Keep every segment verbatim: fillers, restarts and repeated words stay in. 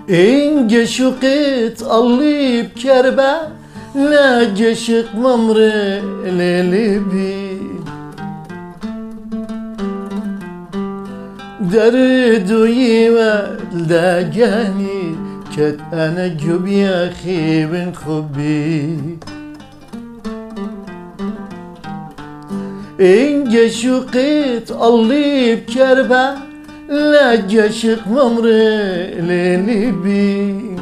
إن شقيت اللي بكربة لا جشق ممري للبي دردو يوالدا جاني كت أنا جب يا أخي بن خبي إن شقيت اللي بكربة لا جشق ممري للبي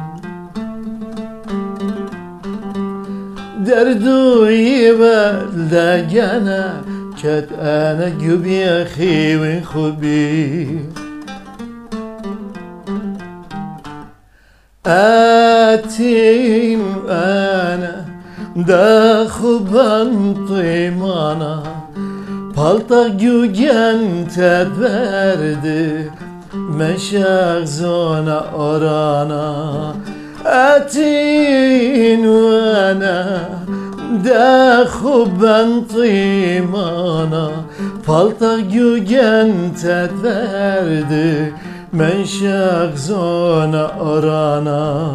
دردو يبالدا جانا كت أنا جب يا أخي من خبي آتين أنا دا خبان طيمانا Paltak gügen tedverdi Meşak zona orana Atin vana Da khubban timana Paltak gügen tedverdi Meşak zona orana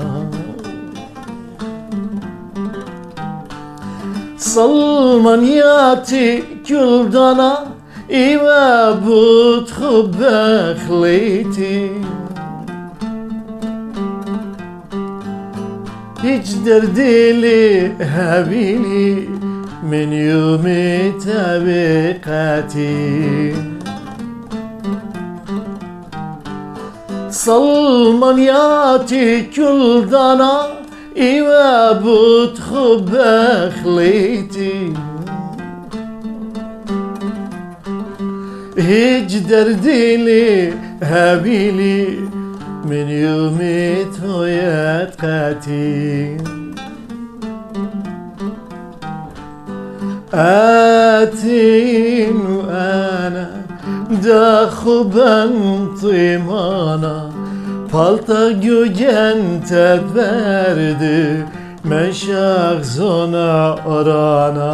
Salman yati küldana İve but khubbekliti Hiç derdili havili Min yumi tabiqati Salman yati küldana إيوا بتخب أخليتي هيج درديلي هابيلي من يومي تويات قاتي آتين وأنا دا خبان طيمانا Paltak gügen tedverdi Meşak zona orana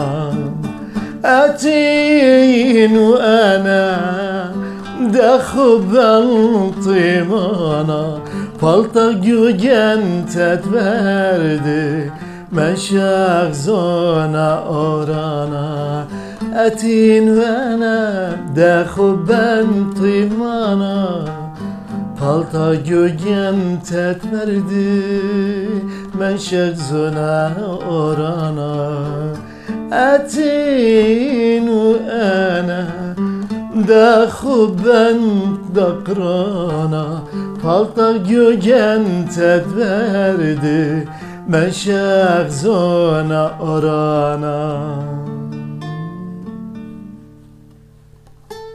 Atin ve ana Da khubban timana Paltak gügen tedverdi Meşak zona orana Atin ve ana Da khubban timana Palta gögen tetmerdi Menşek zona orana Atin ve ana Da khubben dakrana Palta gögen tetmerdi Menşek zona orana